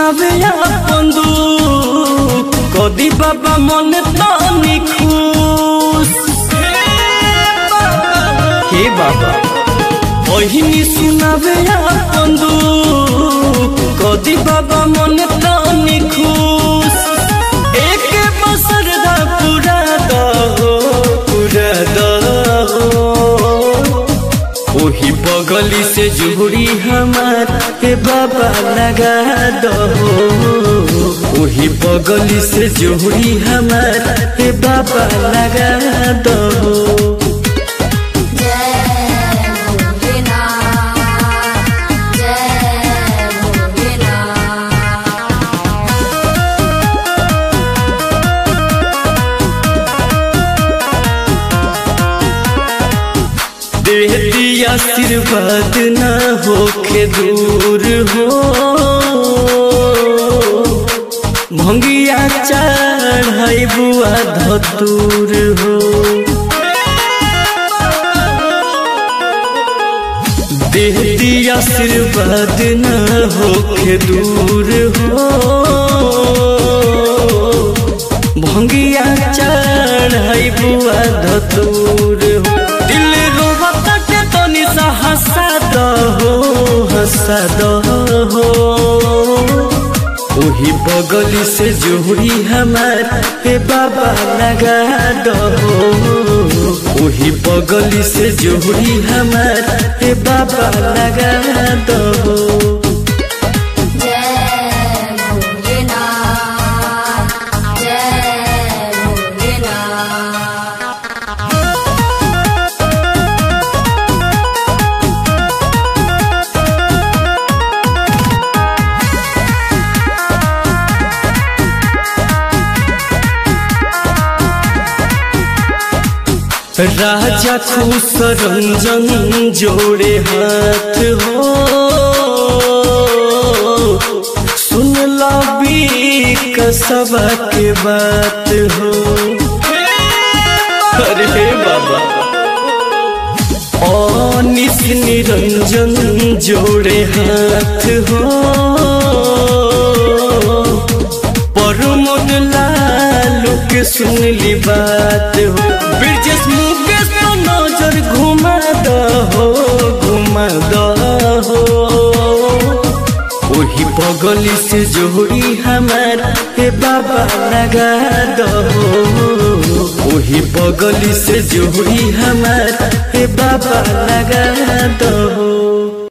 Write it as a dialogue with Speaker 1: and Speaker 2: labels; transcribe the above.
Speaker 1: सुनावे अपन दुख कदी बाबा मन तानी खुश हे बाबा ओहिनी सुनावे अपन दुख कदी बाबा मन तानी खुश एक बसर दा पूरा दहो ओही बगली से जुड़ी हमार हे बाबा लगा दहो ओही बगली से जुड़ी हमार हे बाबा लगा दहो। दे दिया आशीर्वाद न होके दूर हो भंगिया चढ़ाई बुआ धतूर हो दे दिया आशीर्वाद न होके दूर हो भंगिया चढ़ाई बुआ धतूर हो हंसा दहो ओही बगली से जोड़ी हमार हे बाबा लगा दहो ओही बगली से जोड़ी हमार हे बाबा लगा दहो। राजा खुश रंजन जोड़े हाथ हो सुन ली कसबा के बात हो अरे बाबा अनिस निरंजन जोड़े हाथ हो परमोद लालू के सुन ली बात हो ब्रिजेश मुकेश तो नजर घुमा दहो ओही बगली से जोड़ी हमार हे बाबा लगा दहो ओही बगली से जोड़ी हमार हे बाबा लगा दहो।